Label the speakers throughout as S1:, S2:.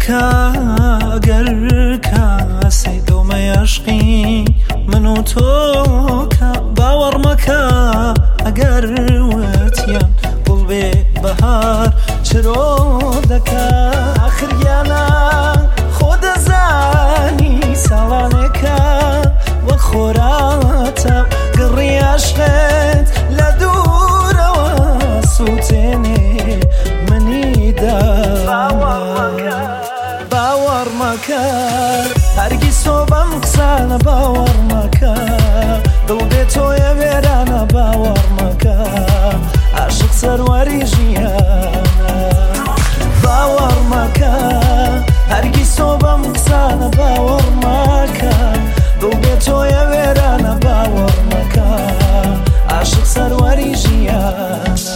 S1: مەکە ئەگەر کەسەی دڵمەی عەشقی من و تۆکە باوەڕ مەکە ئەگەر وتیان گوڵ بێ بەهار چرۆ دەکا ئاخر گیانە خۆ دەزانی ساڵانێکە وە خۆراتە گڕی عەشقت لە دوورەوە سووتێنێ منیدا باوەڕ مەکە هەرگیز تۆ بەم قسانە باوەڕ مەکە دڵ بێ تۆیە وێرانە باوەڕ مەکە عاشق سەروەری ژیانە باوەڕ مەکە هەرگیز تۆ بەم قسانە باوەڕ مەکە دڵ بێ تۆیە وێرانە باوەڕ مەکە عاشق سەروەری ژیانە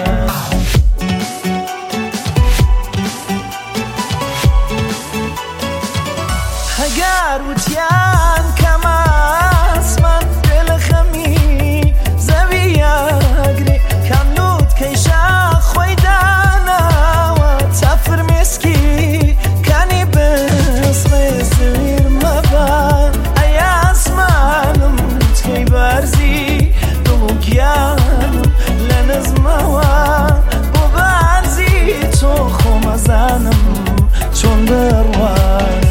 S1: هەگار وتیان کەماسمان دێ لە خەمی زەوی یاگرێ کاملوت کەیشا خۆی داناوە تا فرمێسکی کانی بسڕێ سویر مەبە ئەی ئاسمانم تکەی بەرزی دڵ و گیانم لە نزمەوە بۆ بەرزی تۆ خۆمەزانم چۆن بڕوانم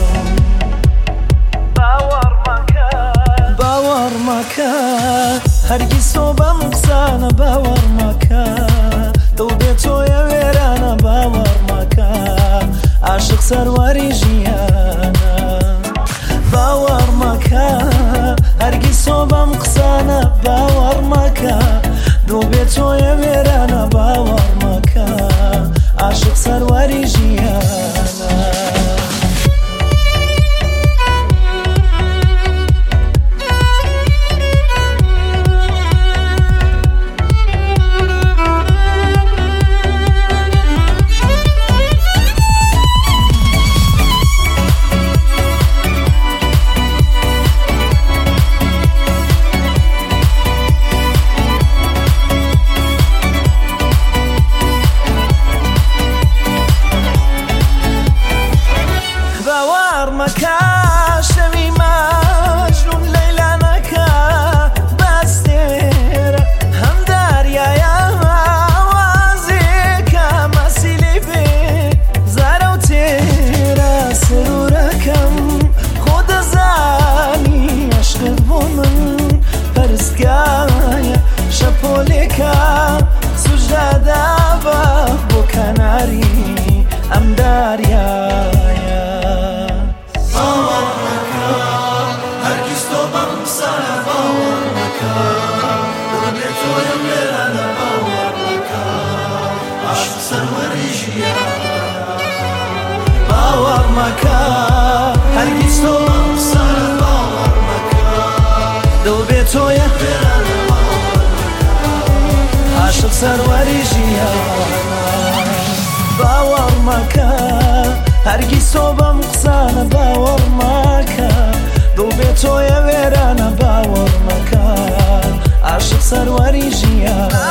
S1: هەرگیز تۆ بەم قسانە باوەڕ مەکە دڵ بێ تۆیە وێرانە باوەڕ مەکە عاشق سەروەری ژیانە باوەڕ مەکە هەرگیز تۆ بەم قسانە باوەڕ مەکە دڵ بێ تۆیە وێرانە باوەڕ مەکە عاشق سەروەری ژیانە شەوی مەجنون لەیلانەکە بەستێرە هەم دەریایە ئاوازێکە مەسیلی بێ زارە و تێرە سرورەکەم خۆ دەزانی عەشقت بۆ من پەرستگایە شەپۆلێکە سوژدەدا بە بۆ کەناری ئەم دەریایە باوەڕ مەکە هەرگیز تۆ بەم قسانە باوەڕ مەکە دڵ بێ تۆیە عاشق سەروەری ژیانە باوەڕ مەکە هەرگیز تۆ بەم قسانە باوەڕ مەکە دڵ بێ تۆیە وێرانە باوەڕ مەکە عاشق سەروەری ژیانە